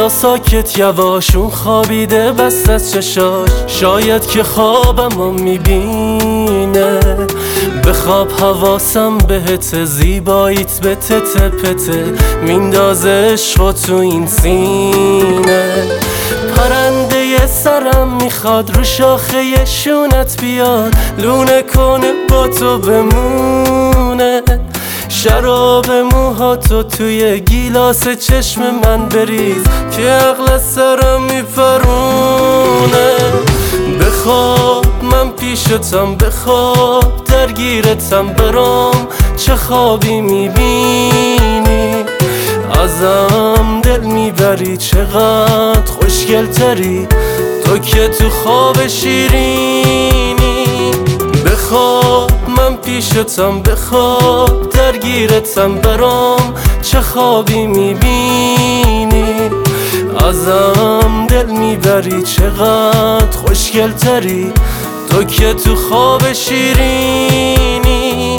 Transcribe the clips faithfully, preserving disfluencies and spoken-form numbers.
فردا ساکت یواشون خوابیده بست از چشاش، شاید که خوابمو میبینه. بخواب حواسم بهت، زیباییت به تته پته میندازه عشقو تو این سینه. پرنده سرم میخواد رو شاخه شونت بیاد، لونه کنه با تو بمونه. شراب موهاتو توی گیلاس چشم من بریز که عقل سرم میپرونه. بخواب من پیشتم، بخواب درگیرتم، برام چه خوابی میبینی؟ ازم دل میبری، چقدر خوشگل تری تو که تو خواب شیرینی. بخواب من پیشتم، بخواب درگیرتم، برام چه خوابی میبینی؟ ازم دل میبری، چقدر خوشگل تری تو که تو خواب شیرینی.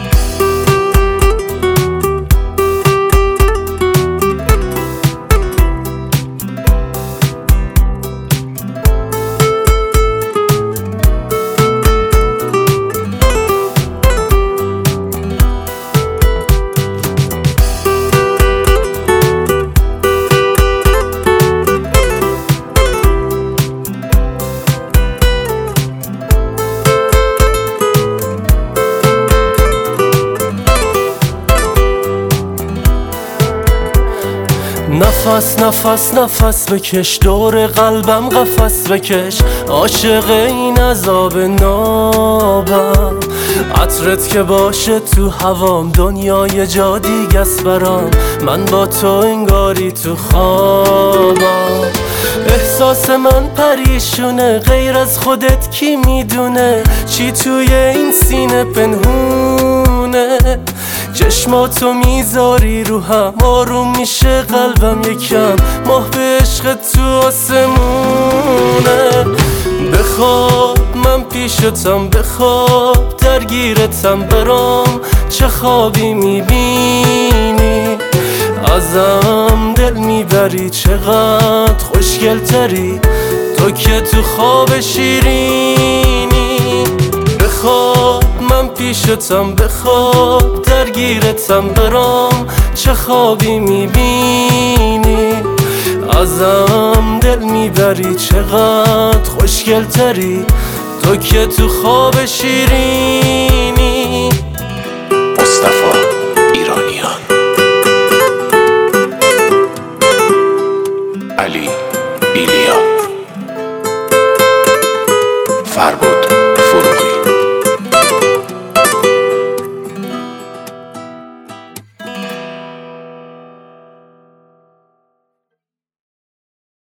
نفس نفس نفس بکش، دور قلبم قفس بکش، عاشق این عذاب نابم. عطرت که باشه تو هوام، دنیای جا دیگه است برام، من با تو انگاری تو خوابم. احساس من پریشونه، غیر از خودت کی میدونه چی توی این سینه پنهونه. چشماتو میذاری رو هم، آروم میشه قلبم یکم، ماه به عشق تو آسمونه. بخواب من پیشتم، بخواب درگیرتم، برام چه خوابی میبینی؟ ازم دل میبری، چقدر خوشگل تری تو که تو خواب شیرینی. بخواب من پیشتم، بخواب درگیرتم، برام چه خوابی میبینی؟ ازم دل میبری، چقدر خوشگل تری تو که تو خواب شیرینی.